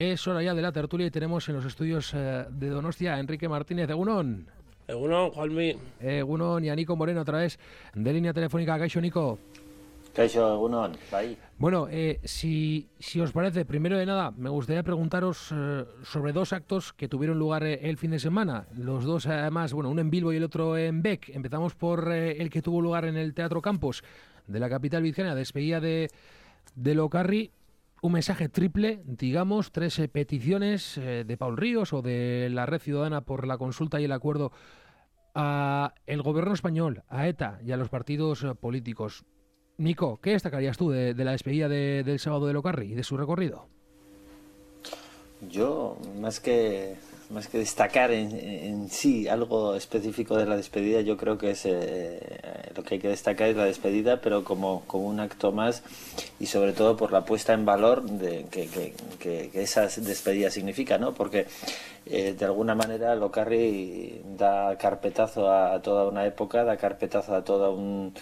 Es hora ya de la tertulia y tenemos en los estudios de Donostia a Enrique Martínez. Egunon. Egunon, Juanmi. Egunon y a Nico Moreno a través de línea telefónica. Kaixo, Nico. Kaixo, egunon, bai. Bueno, si os parece, primero de nada, me gustaría preguntaros sobre dos actos que tuvieron lugar el fin de semana. Los dos, además, bueno, uno en Bilbo y el otro en Bec. Empezamos por el que tuvo lugar en el Teatro Campos de la capital vizcaína, despedida de Locarri. Un mensaje triple, digamos, 3 peticiones de Paul Ríos o de la Red Ciudadana por la consulta y el acuerdo a el gobierno español, a ETA y a los partidos políticos. Nico, ¿qué destacarías tú de la despedida del sábado de Locarri y de su recorrido? Yo, más que destacar en sí algo específico de la despedida, yo creo que es lo que hay que destacar es la despedida, pero como un acto más, y sobre todo por la puesta en valor de que esa despedida significa, ¿no? Porque de alguna manera Locarri da carpetazo a toda una época, da carpetazo a todo un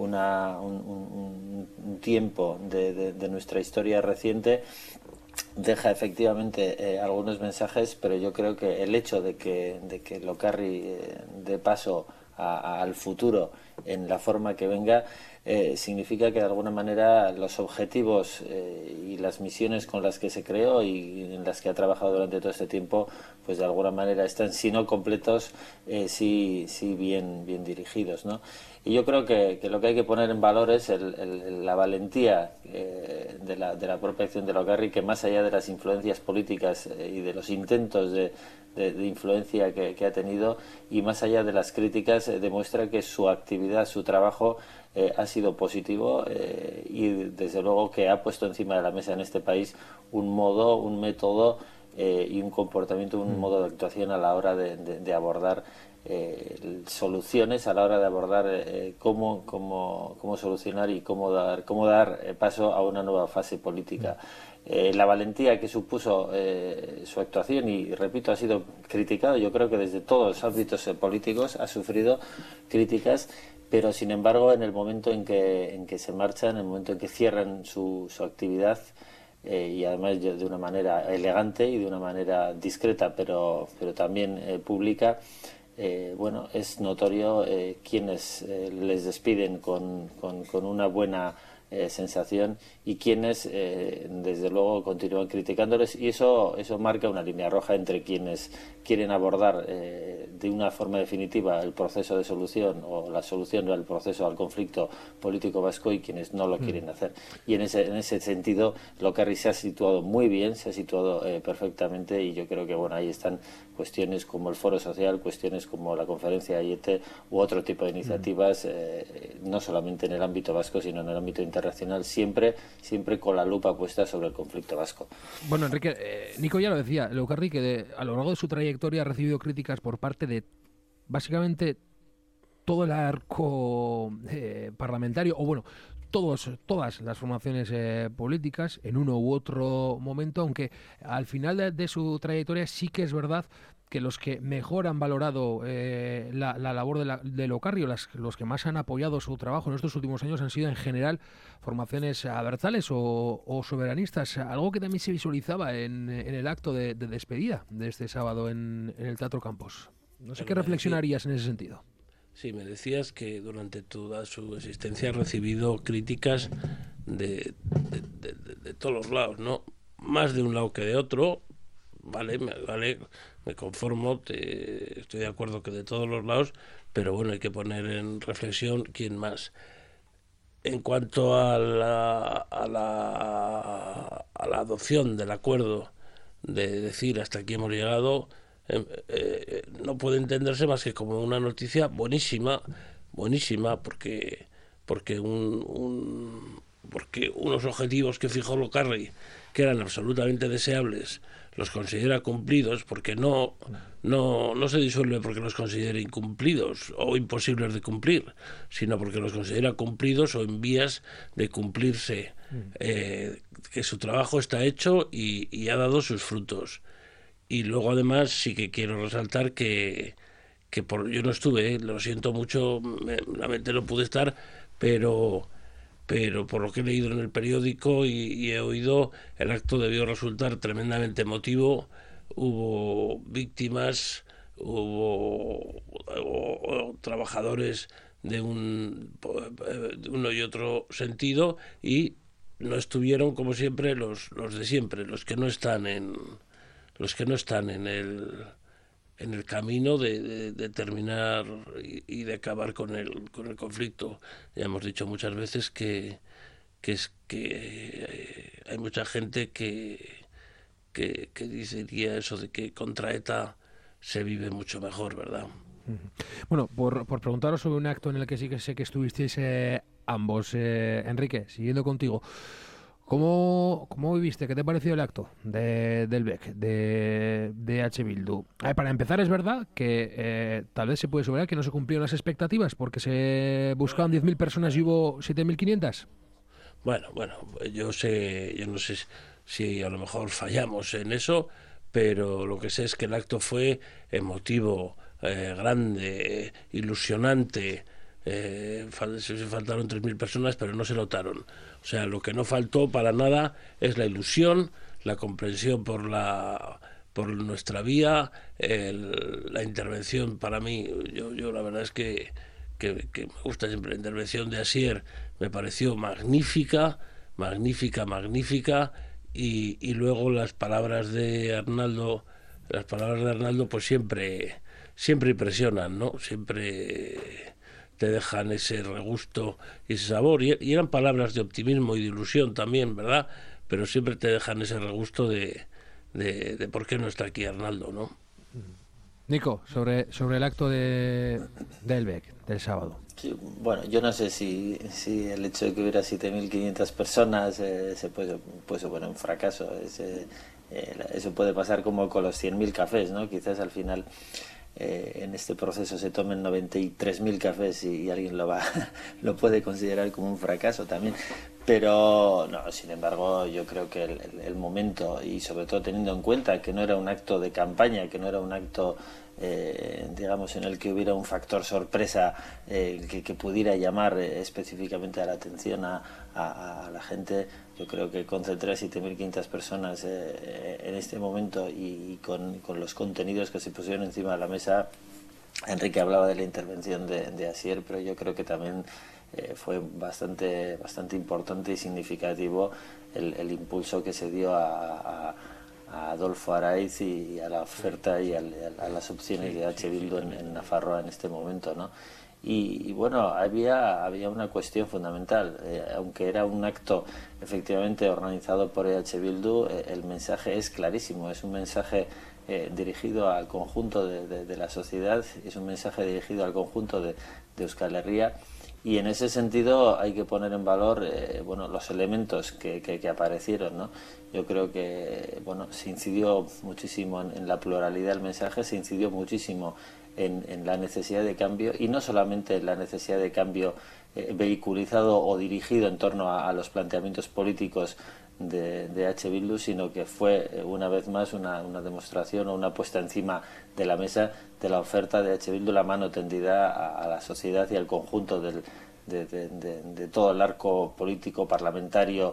tiempo de nuestra historia reciente. Deja efectivamente algunos mensajes, pero yo creo que el hecho de que Locarri dé paso al futuro en la forma que venga significa que de alguna manera los objetivos y las misiones con las que se creó y en las que ha trabajado durante todo este tiempo, pues de alguna manera están, si no completos, sí bien dirigidos, ¿no? Y yo creo que lo que hay que poner en valor es la valentía de la propia acción de Locarri, que más allá de las influencias políticas y de los intentos de influencia que ha tenido, y más allá de las críticas, demuestra que su actividad, su trabajo ha sido positivo y desde luego que ha puesto encima de la mesa en este país un modo, un método y un comportamiento, un modo de actuación a la hora de abordar soluciones, a la hora de abordar cómo solucionar y cómo dar paso a una nueva fase política. La valentía que supuso su actuación, y repito, ha sido criticado, yo creo que desde todos los ámbitos políticos ha sufrido críticas, pero sin embargo en el momento en que se marchan, en el momento en que cierran su actividad, y además de una manera elegante y de una manera discreta, pero también pública, bueno, es notorio quienes les despiden con una buena sensación y quienes desde luego continúan criticándoles, y eso marca una línea roja entre quienes quieren abordar de una forma definitiva el proceso de solución o la solución al proceso, al conflicto político vasco, y quienes no lo quieren hacer. Y en ese sentido Locarri se ha situado muy bien, se ha situado perfectamente, y yo creo que bueno, ahí están cuestiones como el foro social, cuestiones como la conferencia de Aiete u otro tipo de iniciativas, no solamente en el ámbito vasco sino en el ámbito internacional, siempre con la lupa puesta sobre el conflicto vasco. Bueno, Enrique, Nico ya lo decía, Locarri, que a lo largo de su trayectoria ha recibido críticas por parte de básicamente todo el arco parlamentario, o bueno, todas las formaciones políticas en uno u otro momento, aunque al final de su trayectoria sí que es verdad que los que mejor han valorado la labor de Locarri, los que más han apoyado su trabajo en estos últimos años, han sido en general formaciones abertzales o soberanistas, algo que también se visualizaba en el acto de despedida de este sábado en el Teatro Campos. No sé qué reflexionarías en ese sentido. Sí, me decías que durante toda su existencia ha recibido críticas de todos los lados, ¿no? Más de un lado que de otro. Vale, me conformo, estoy de acuerdo que de todos los lados, pero bueno, hay que poner en reflexión quién más. En cuanto a la adopción del acuerdo de decir hasta aquí hemos llegado, no puede entenderse más que como una noticia buenísima, porque unos objetivos que fijó Locarri, que eran absolutamente deseables, los considera cumplidos, porque no se disuelve porque los considere incumplidos o imposibles de cumplir, sino porque los considera cumplidos o en vías de cumplirse, que su trabajo está hecho y ha dado sus frutos. Y luego además sí que quiero resaltar que yo no estuve, lo siento mucho, realmente no pude estar, pero pero por lo que he leído en el periódico y he oído, el acto debió resultar tremendamente emotivo. Hubo víctimas, hubo trabajadores de uno y otro sentido, y no estuvieron, como siempre, los de siempre, los que no están en el camino de terminar y de acabar con el conflicto. Ya hemos dicho muchas veces que hay mucha gente que diría eso de que contra ETA se vive mucho mejor, ¿verdad? Bueno, por preguntaros sobre un acto en el que sí que sé que estuvisteis ambos, Enrique, siguiendo contigo, ¿cómo viviste? ¿Qué te pareció el acto del BEC, de H. Bildu? Para empezar, es verdad que tal vez se puede suponer que no se cumplieron las expectativas porque se buscaban 10.000 personas y hubo 7.500. Bueno, yo no sé si a lo mejor fallamos en eso, pero lo que sé es que el acto fue emotivo, grande, ilusionante. Faltaron 3.000 personas, pero no se notaron. O sea, lo que no faltó para nada es la ilusión, la comprensión por nuestra vía, la intervención. Para mí, yo la verdad es que me gusta siempre la intervención de Asier, me pareció magnífica, y luego las palabras de Arnaldo pues siempre impresionan, ¿no? Siempre te dejan ese regusto y ese sabor, y eran palabras de optimismo y de ilusión también, ¿verdad? Pero siempre te dejan ese regusto de por qué no está aquí Arnaldo, ¿no? Nico, sobre el acto del BEC del sábado. Sí, bueno, yo no sé si el hecho de que hubiera 7.500 personas se puede suponer un fracaso. Eso puede pasar como con los 100.000 cafés, ¿no? Quizás al final en este proceso se tomen 93.000 cafés y alguien lo puede considerar como un fracaso también. Pero no, sin embargo, yo creo que el momento, y sobre todo teniendo en cuenta que no era un acto de campaña, que no era un acto digamos, en el que hubiera un factor sorpresa que pudiera llamar específicamente a la atención a la gente. Yo creo que concentrar 7.500 personas en este momento y con los contenidos que se pusieron encima de la mesa. Enrique hablaba de la intervención de Asier, pero yo creo que también fue bastante importante y significativo el impulso que se dio a Adolfo Araiz y a la oferta y a las opciones de H. Bildu en Nafarroa en este momento, ¿no? Y bueno, había una cuestión fundamental. Aunque era un acto efectivamente organizado por H. Bildu, el mensaje es clarísimo. Es un mensaje dirigido al conjunto de la sociedad, es un mensaje dirigido al conjunto de Euskal Herria. Y en ese sentido hay que poner en valor los elementos que aparecieron, ¿no? Yo creo que se incidió muchísimo en la pluralidad del mensaje, se incidió muchísimo en la necesidad de cambio, y no solamente en la necesidad de cambio vehiculizado o dirigido en torno a los planteamientos políticos de H. Bildu, sino que fue una vez más una demostración o una puesta encima de la mesa de la oferta de H. Bildu, la mano tendida a la sociedad y al conjunto de todo el arco político, parlamentario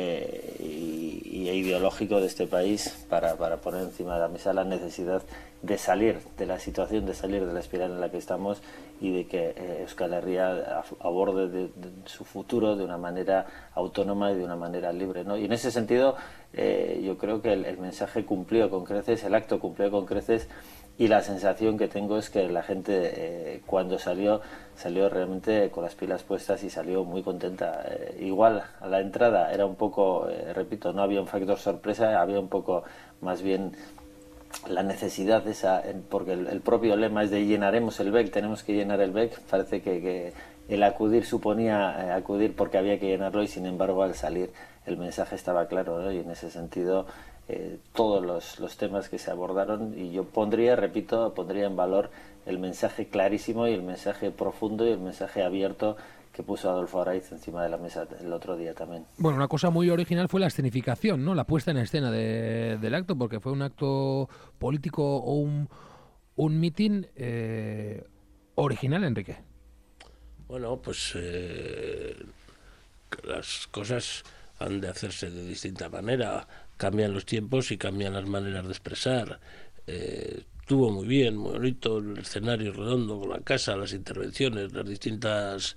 e ideológico de este país para poner encima de la mesa la necesidad de salir de la situación, de salir de la espiral en la que estamos, y de que Euskal Herria aborde de su futuro de una manera autónoma y de una manera libre, ¿no? Y en ese sentido yo creo que el mensaje cumplió con creces, el acto cumplió con creces, y la sensación que tengo es que la gente cuando salió realmente con las pilas puestas y salió muy contenta. Igual a la entrada era un poco, repito, no había un factor sorpresa, había un poco más bien la necesidad esa, porque el propio lema es de llenaremos el BEC, tenemos que llenar el BEC. Parece que el acudir suponía acudir porque había que llenarlo, y sin embargo al salir el mensaje estaba claro, ¿no? Y en ese sentido todos los temas que se abordaron, y yo pondría en valor el mensaje clarísimo y el mensaje profundo y el mensaje abierto que puso Adolfo Araiz encima de la mesa el otro día también. Bueno, una cosa muy original fue la escenificación, ¿no? La puesta en escena del acto, porque fue un acto político o un mitin original, Enrique. Bueno, pues las cosas han de hacerse de distinta manera, cambian los tiempos y cambian las maneras de expresar. Estuvo muy bien, muy bonito el escenario redondo con la casa, las intervenciones, las distintas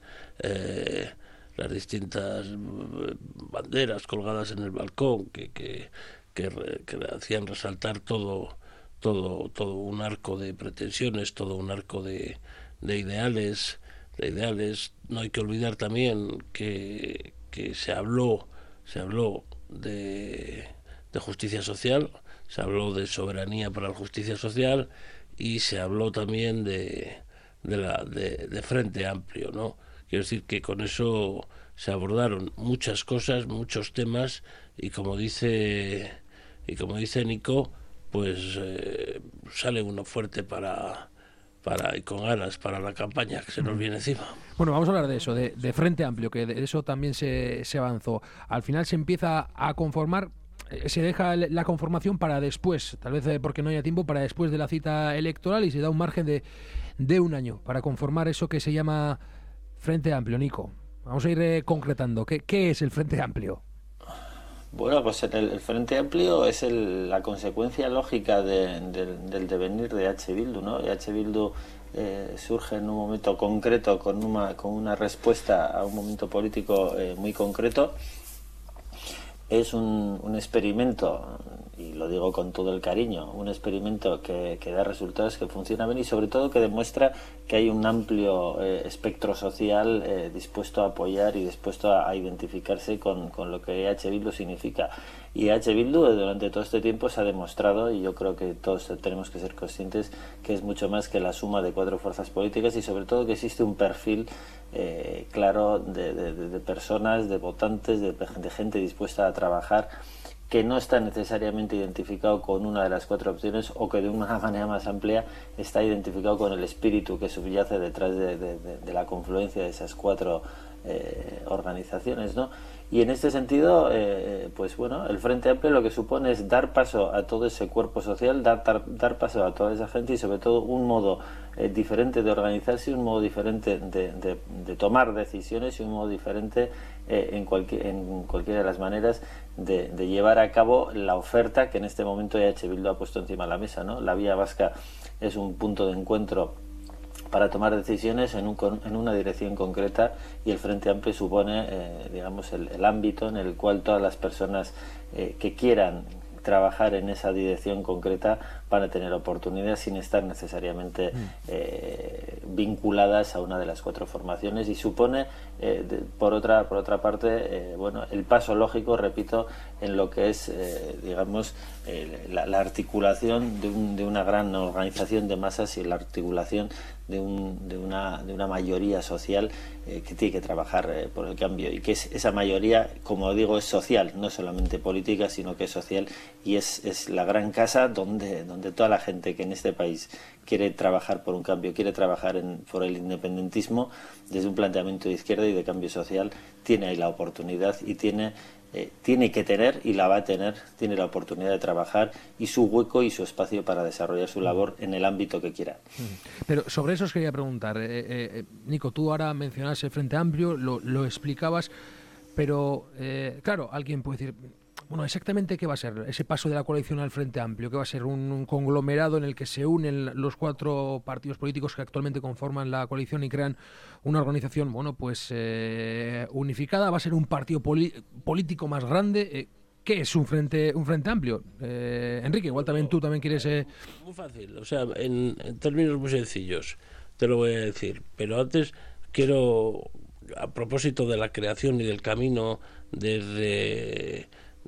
banderas colgadas en el balcón que hacían resaltar todo un arco de pretensiones, todo un arco de ideales. No hay que olvidar también que se habló de justicia social, se habló de soberanía para la justicia social y se habló también de Frente Amplio, ¿no? Quiero decir que con eso se abordaron muchas cosas, muchos temas y como dice Nico, pues sale uno fuerte y con ganas para la campaña que se nos viene encima. Bueno, vamos a hablar de eso, de Frente Amplio, que de eso también se avanzó. Al final se empieza a conformar, se deja la conformación para después, tal vez porque no haya tiempo, para después de la cita electoral, y se da un margen de un año para conformar eso que se llama Frente Amplio. Nico, vamos a ir concretando. ¿Qué es el Frente Amplio? Bueno, pues el Frente Amplio es la consecuencia lógica del devenir de H. Bildu, ¿no? H. Bildu surge en un momento concreto con una respuesta a un momento político muy concreto. Es un experimento, y lo digo con todo el cariño, un experimento que da resultados, que funciona bien y sobre todo que demuestra que hay un amplio espectro social dispuesto a apoyar y dispuesto a identificarse con lo que H. Bildu significa. Y H. Bildu durante todo este tiempo se ha demostrado, y yo creo que todos tenemos que ser conscientes, que es mucho más que la suma de 4 fuerzas políticas y sobre todo que existe un perfil claro de personas, de votantes, de gente dispuesta a trabajar, que no está necesariamente identificado con una de las 4 opciones o que de una manera más amplia está identificado con el espíritu que subyace detrás de la confluencia de esas 4 organizaciones, ¿no? Y en este sentido, pues bueno, el Frente Amplio lo que supone es dar paso a todo ese cuerpo social, dar paso a toda esa gente y sobre todo un modo diferente de organizarse, un modo diferente de tomar decisiones y un modo diferente en cualquiera de las maneras de llevar a cabo la oferta que en este momento H. Bildu ha puesto encima de la mesa, ¿no? La Vía Vasca es un punto de encuentro para tomar decisiones en una dirección concreta y el Frente Amplio supone, digamos, el ámbito en el cual todas las personas que quieran trabajar en esa dirección concreta van a tener oportunidades sin estar necesariamente vinculadas a una de las 4 formaciones y supone por otra parte bueno, el paso lógico, repito, en lo que es digamos la articulación de una gran organización de masas y la articulación de una mayoría social que tiene que trabajar por el cambio y que esa mayoría, como digo, es social, no solamente política, sino que es social y es la gran casa donde toda la gente que en este país quiere trabajar por un cambio, quiere trabajar por el independentismo desde un planteamiento de izquierda y de cambio social, tiene ahí la oportunidad y tiene que tener y la va a tener, tiene la oportunidad de trabajar y su hueco y su espacio para desarrollar su labor en el ámbito que quiera. Pero sobre eso os quería preguntar, Nico, tú ahora mencionas el Frente Amplio, lo explicabas, pero claro, alguien puede decir, bueno, exactamente qué va a ser ese paso de la coalición al Frente Amplio, que va a ser un conglomerado en el que se unen los 4 partidos políticos que actualmente conforman la coalición y crean una organización, bueno, pues unificada, va a ser un partido político más grande. ¿Qué es un frente Amplio? Enrique, igual también tú también quieres... Muy fácil, o sea, en términos muy sencillos te lo voy a decir, pero antes quiero, a propósito de la creación y del camino desde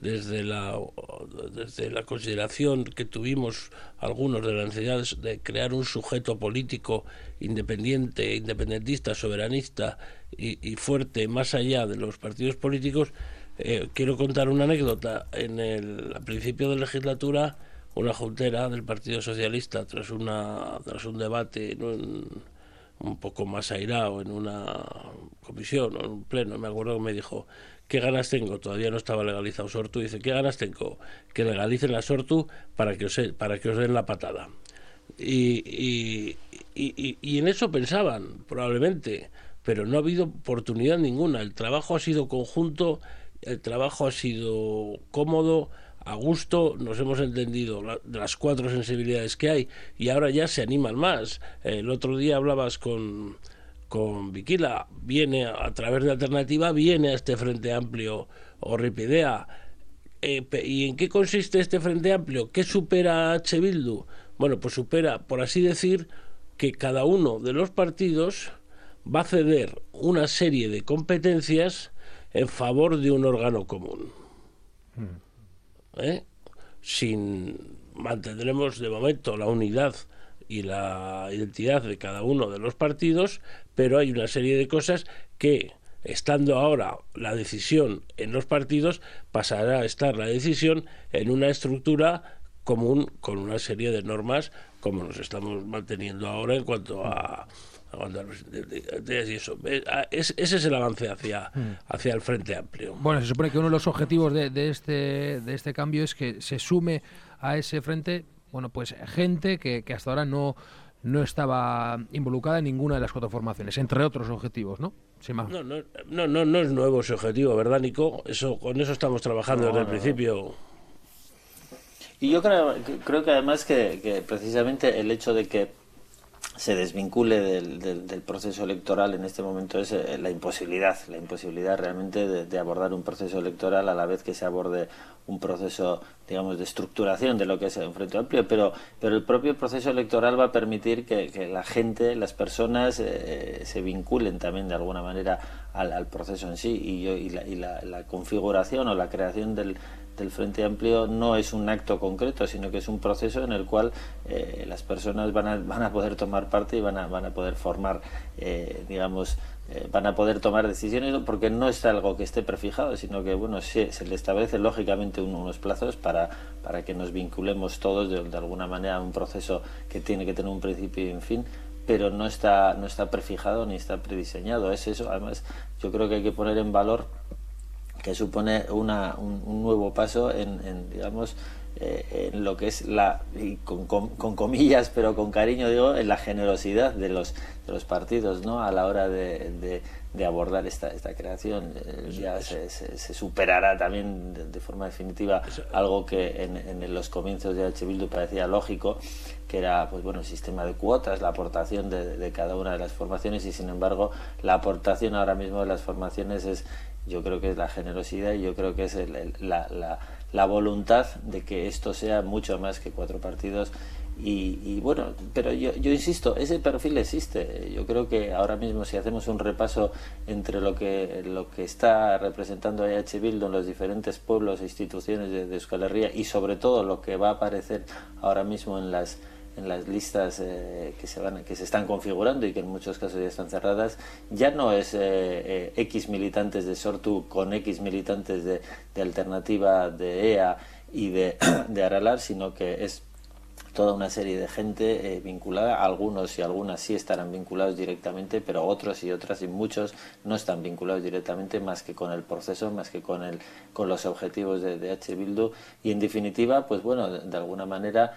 la consideración que tuvimos algunos de la necesidad de crear un sujeto político independiente, independentista, soberanista y fuerte más allá de los partidos políticos, quiero contar una anécdota. A principio de legislatura, una juntera del Partido Socialista, tras un debate un poco más airado en una comisión o en un pleno, me acuerdo que me dijo: ¿qué ganas tengo? Todavía no estaba legalizado Sortu. Dice: ¿qué ganas tengo? Que legalicen la Sortu para que os den la patada. Y en eso pensaban, probablemente, pero no ha habido oportunidad ninguna. El trabajo ha sido conjunto, el trabajo ha sido cómodo, a gusto, nos hemos entendido de las 4 sensibilidades que hay, y ahora ya se animan más. El otro día hablabas con Viquila, viene a través de Alternativa, viene a este Frente Amplio Horripidea. ¿Y en qué consiste este Frente Amplio? ¿Qué supera a H. Bildu? Bueno, pues supera, por así decir, que cada uno de los partidos va a ceder una serie de competencias en favor de un órgano común. Mantendremos de momento la unidad y la identidad de cada uno de los partidos, pero hay una serie de cosas que, estando ahora la decisión en los partidos, pasará a estar la decisión en una estructura común con una serie de normas, como nos estamos manteniendo ahora en cuanto a y eso. Ese es el avance hacia el Frente Amplio. Bueno, se supone que uno de los objetivos de este cambio es que se sume a ese frente, bueno, pues gente que hasta ahora no estaba involucrada en ninguna de las 4 formaciones, entre otros objetivos, ¿no? No es nuevo ese objetivo, ¿verdad, Nico? Con eso estamos trabajando desde el principio. Y yo creo que además que precisamente el hecho de que se desvincule del proceso electoral en este momento es la imposibilidad realmente de abordar un proceso electoral a la vez que se aborde un proceso, digamos, de estructuración de lo que es un Frente Amplio, pero el propio proceso electoral va a permitir que la gente, las personas se vinculen también de alguna manera al proceso en sí, y la configuración o la creación del Frente Amplio no es un acto concreto, sino que es un proceso en el cual las personas van a poder tomar parte y van a poder formar, van a poder tomar decisiones, porque no es algo que esté prefijado, sino que se le establece lógicamente unos plazos para que nos vinculemos todos de alguna manera a un proceso que tiene que tener un principio y un fin, pero no está prefijado ni está prediseñado. Es eso. Además, yo creo que hay que poner en valor que supone un nuevo paso en lo que es y con comillas, pero con cariño digo, en la generosidad de los partidos, ¿no? A la hora de abordar esta creación. Ya se superará también de forma definitiva algo que en los comienzos de H. Bildu parecía lógico, que era el sistema de cuotas, la aportación de cada una de las formaciones, y sin embargo la aportación ahora mismo de las formaciones yo creo que es la generosidad, y yo creo que es la voluntad de que esto sea mucho más que 4 partidos. Pero yo insisto, ese perfil existe. Yo creo que ahora mismo, si hacemos un repaso entre lo que está representando H. Bildu en los diferentes pueblos e instituciones de Euskal Herria, y sobre todo lo que va a aparecer ahora mismo en las listas que se están configurando y que en muchos casos ya están cerradas, ya no es X militantes de Sortu con X militantes de Alternativa, de EA y de Aralar, sino que es toda una serie de gente vinculada. Algunos y algunas sí estarán vinculados directamente, pero otros y otras y muchos no están vinculados directamente, más que con el proceso, más que con los objetivos de H. Bildu, y en definitiva, de alguna manera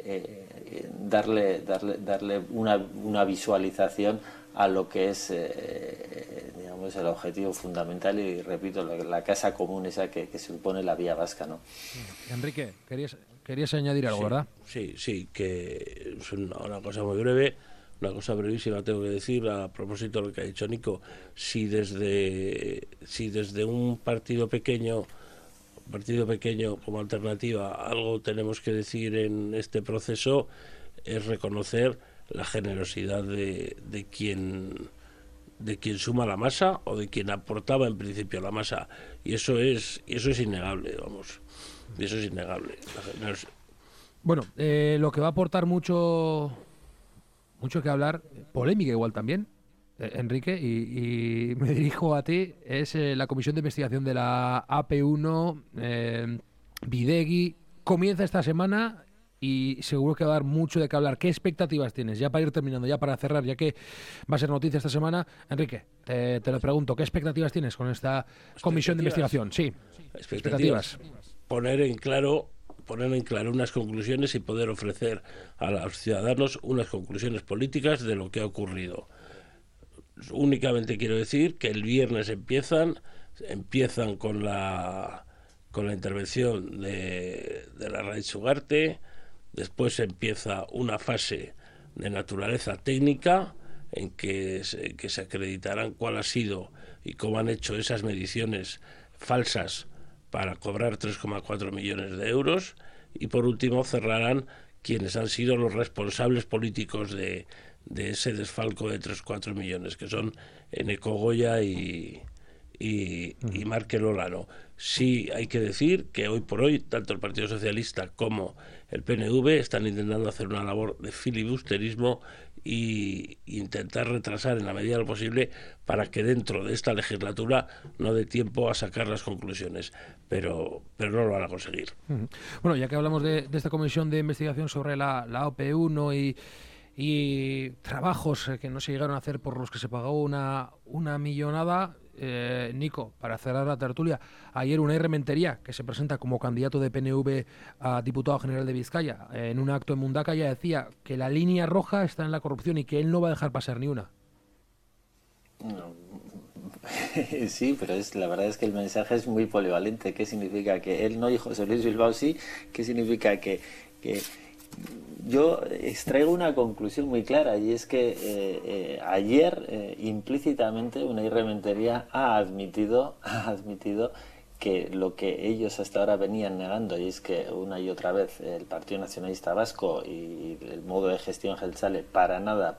darle una visualización a lo que es el objetivo fundamental, y repito, la casa común esa que supone la Vía Vasca, ¿no? Enrique, querías añadir algo, ¿verdad? Sí, que es una cosa muy breve, una cosa brevísima tengo que decir a propósito de lo que ha dicho Nico. Si desde un partido pequeño como Alternativa algo tenemos que decir en este proceso, es reconocer la generosidad de quien suma la masa, o de quien aportaba en principio la masa, y eso es innegable, vamos. Y eso es innegable. Bueno, lo que va a aportar mucho que hablar, polémica igual también, Enrique, y me dirijo a ti, es la comisión de investigación de la AP1, Bidegi, comienza esta semana y seguro que va a dar mucho de qué hablar. ¿Qué expectativas tienes? Ya para ir terminando, ya para cerrar, ya que va a ser noticia esta semana. Enrique, te lo pregunto, ¿qué expectativas tienes con esta comisión de investigación? Sí, expectativas. Poner en claro unas conclusiones y poder ofrecer a los ciudadanos unas conclusiones políticas de lo que ha ocurrido. únicamente quiero decir que el viernes empiezan con la intervención de Larraitz Ugarte. Después empieza una fase de naturaleza técnica en que se acreditarán cuál ha sido y cómo han hecho esas mediciones falsas para cobrar 3,4 millones de euros, y por último cerrarán quienes han sido los responsables políticos de ese desfalco de 3,4 millones, que son Eneko Goya y Markel Olano. Sí, hay que decir que hoy por hoy tanto el Partido Socialista como el PNV están intentando hacer una labor de filibusterismo y intentar retrasar en la medida de lo posible para que dentro de esta legislatura no dé tiempo a sacar las conclusiones, pero no lo van a conseguir. Bueno, ya que hablamos de esta comisión de investigación sobre la OP1 y trabajos que no se llegaron a hacer por los que se pagó una millonada, Nico, para cerrar la tertulia, ayer Unai Rementería, que se presenta como candidato de PNV a diputado general de Vizcaya, en un acto en Mundaka decía que la línea roja está en la corrupción y que él no va a dejar pasar ni una. No. Sí, pero la verdad es que el mensaje es muy polivalente. ¿Qué significa que él no y José Luis Bilbao sí? ¿Qué significa que yo extraigo una conclusión muy clara, y es que ayer implícitamente Unai Rementería ha admitido que lo que ellos hasta ahora venían negando, y es que una y otra vez el Partido Nacionalista Vasco y el modo de gestión Jeltzale para nada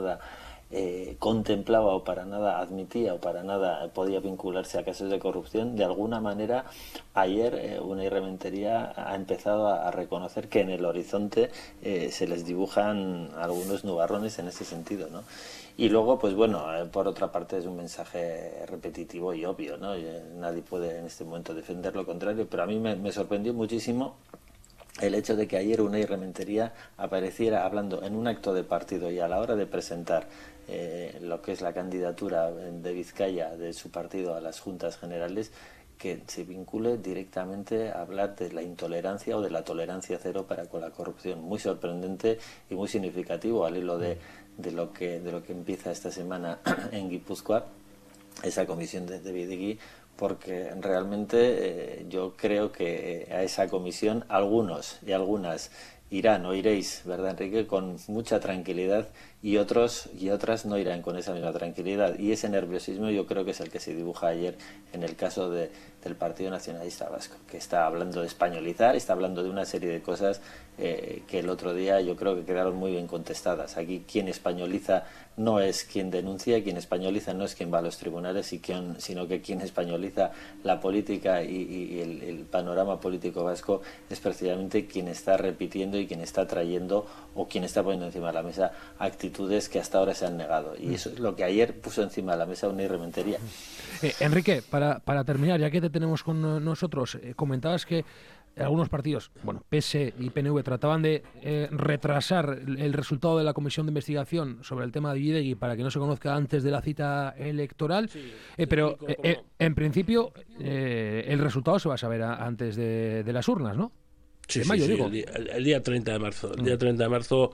contemplaba o para nada admitía o para nada podía vincularse a casos de corrupción. De alguna manera ayer Unai Rementería ha empezado a reconocer que en el horizonte se les dibujan algunos nubarrones en ese sentido, ¿no? Y luego, pues bueno, por otra parte es un mensaje repetitivo y obvio, ¿no? Nadie puede en este momento defender lo contrario, pero a mí me sorprendió muchísimo el hecho de que ayer Unai Rementería apareciera hablando en un acto de partido y a la hora de presentar lo que es la candidatura de Vizcaya de su partido a las Juntas Generales, que se vincule directamente a hablar de la intolerancia o de la tolerancia cero para con la corrupción. Muy sorprendente y muy significativo al hilo de lo que empieza esta semana en Guipúzcoa, esa comisión de Bidegui, porque realmente yo creo que a esa comisión algunos y algunas irán o iréis, ¿verdad, Enrique?, con mucha tranquilidad, y otros y otras no irán con esa misma tranquilidad, y ese nerviosismo yo creo que es el que se dibuja ayer en el caso del Partido Nacionalista Vasco, que está hablando de españolizar, está hablando de una serie de cosas que el otro día yo creo que quedaron muy bien contestadas. Aquí quien españoliza no es quien denuncia, quien españoliza no es quien va a los tribunales, sino que quien españoliza la política y el panorama político vasco es precisamente quien está repitiendo y quien está trayendo o quien está poniendo encima de la mesa actitudes que hasta ahora se han negado. Y eso es lo que ayer puso encima de la mesa Unai Rementería. Enrique, para terminar, ya que te tenemos con nosotros, comentabas que algunos partidos, PS y PNV, trataban de retrasar el resultado de la comisión de investigación sobre el tema de Bidegui para que no se conozca antes de la cita electoral, sí, pero en principio el resultado se va a saber antes de las urnas, ¿no? Sí, mayo, digo. El día 30 de marzo. El día 30 de marzo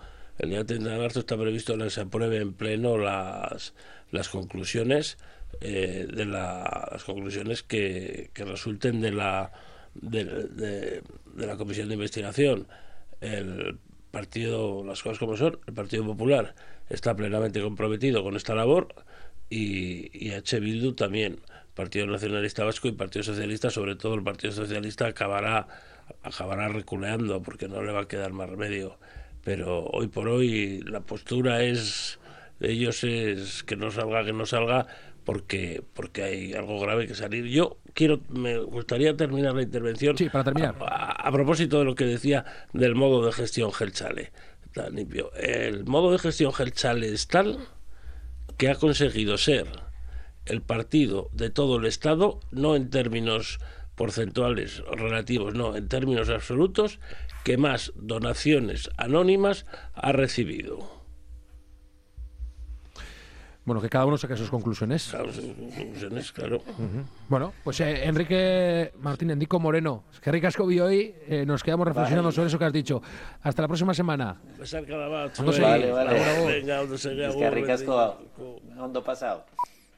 está previsto que se apruebe en pleno las conclusiones las conclusiones que resulten de la comisión de investigación. El partido, las cosas como son, el Partido Popular está plenamente comprometido con esta labor, y H. Bildu también. Partido Nacionalista Vasco y Partido Socialista, sobre todo el Partido Socialista, acabará reculeando porque no le va a quedar más remedio. Pero hoy por hoy la postura de ellos es que no salga porque hay algo grave que salir. Me gustaría terminar la intervención, sí, para terminar, a propósito de lo que decía del modo de gestión Jeltzale. Tan limpio. El modo de gestión Jeltzale es tal que ha conseguido ser el partido de todo el Estado, no en términos porcentuales o relativos, no, en términos absolutos, que más donaciones anónimas ha recibido. Bueno, que cada uno saque sus conclusiones. Claro, sus conclusiones, claro. Bueno, pues Enrique Martín, Enrico Moreno, es que ricasco vi hoy, nos quedamos reflexionando sobre eso que has dicho. Hasta la próxima semana. Besar cada bat. Vale. Venga, ondo segi, Es que ricasco ondo pasado.